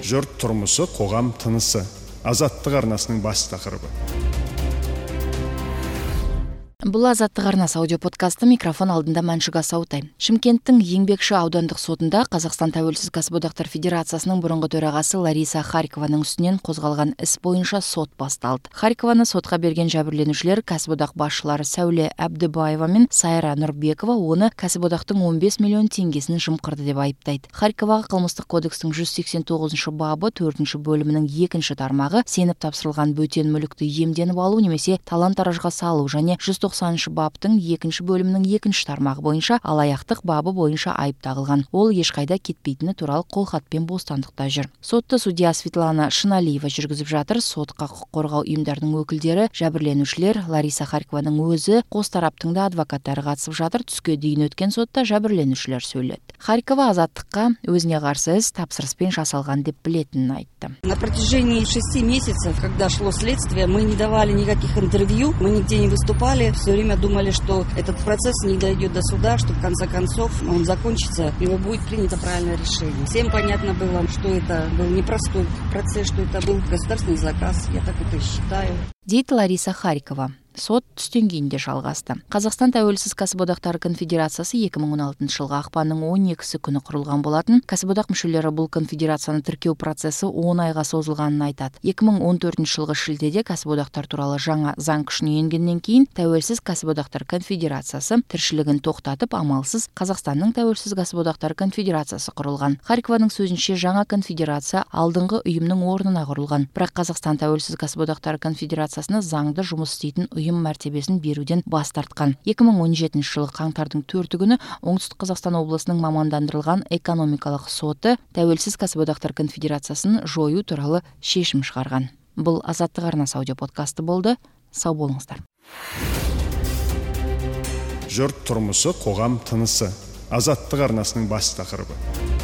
Жұрт тұрмысы, қоғам тынысы. Азаттық арнасының бас тақырыбы. Бұл Азаттық арнасы аудиоподкасты, микрофон алдында Мәншүк Асаутай. Шымкенттің еңбекші аудандық сотында Қазақстан Тәуелсіз Кәсіподақтар Федерациясының бұрынғы төрағасы Лариса Харькованың үстінен қозғалған іс бойынша сот басталды. Харькованы сотқа берген жәбірленушілер кәсіподақ басшылары Сәуле Әбдібаева мен Сайра Нұрбекова оны кәсіподақтың 15 миллион теңгесін жымқырды деп айыптайды. Харьковаға қылмыстық кодекстің 189 бабы 4 бөлімінің 2 тармағы сеніп тапсырылған бөтен мүлікті иемденіп алу немесе талан-таражға салу және 190 баптың 2 бөлімінің 2 тармағы бойынша алаяқтық бабы бойынша айып тағылған. Ол ешқайда кетпейтіні туралы қолхатпен бостандықта жүр. Сотты судья Светлана Шыналиева жүргізіп жатыр. Сотқа құқық қорғау ұйымдарының өкілдері, жәбірленушілер, Лариса Харькованың өзі, қос тараптың да адвокаттары қатысып жатыр. Түске дейін өткен сотта жәбірленушілер сөйледі. Харькова азаттыққа өзіне қарсы іс тапсырыспен жасалған деп білетінін айтты. На протяжении 6 месяцев, когда шло следствие, мы не давали никаких интервью, мы нигде не выступали. Все время думали, что этот процесс не дойдет до суда, что в конце концов он закончится и будет принято правильное решение. Всем понятно было, что это был непростой процесс, что это был государственный заказ. Я так это и считаю. Дейді Лариса Харькова. Сот түстен кейін де жалғасты. Қазақстан Тәуелсіз Кәсіподақтары Конфедерациясы 2016 жылғы ақпанның 12-сі күні құрылған болатын. Кәсіподақ мүшелері бұл конфедерацияны тіркеу процесі 10 айға созылғанын айтады. 2014 жылғы шілдеде кәсіподақтар туралы жаңа заң күшіне енгеннен кейін Тәуелсіз Кәсіподақтар Конфедерациясы тіршілігін тоқтатып, амалсыз Қазақстанның Тәуелсіз Кәсіподақтары Конфедерациясы құрылған. Харькованың сөзінше жаңа конфедерация алдыңғы ұйымның орнына құрылған. Бірақ Қазақстан Тәуелсіз Кәсіподақтары Конфедерациясына заңды жұмыс істейтін ұйым мәртебесін беруден бас тартқан. 2017 жылы қаңтардың 4 күні Оңтүстік Қазақстан облысының мамандандырылған экономикалық соты Тәуелсіз Кәсіподақтар Конфедерациясын жою туралы шешім шығарған. Бұл Азаттық арнасы аудиоподкасты болды. Сау болыңыздар. Жұрт тұрмысы, қоғам тынысы. Азаттық арнасының бас тақырыбы.